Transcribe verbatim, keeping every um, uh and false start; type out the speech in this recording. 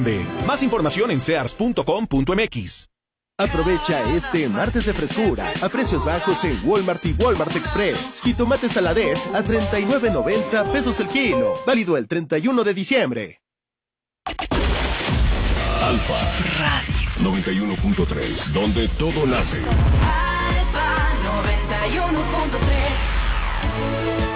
Más información en sears punto com punto m x. Aprovecha este martes de frescura a precios bajos en Walmart y Walmart Express. Jitomate saladez a treinta y nueve noventa pesos el kilo. Válido el treinta y uno de diciembre. Alfa Radio noventa y uno punto tres, donde todo nace. Alfa noventa y uno punto tres.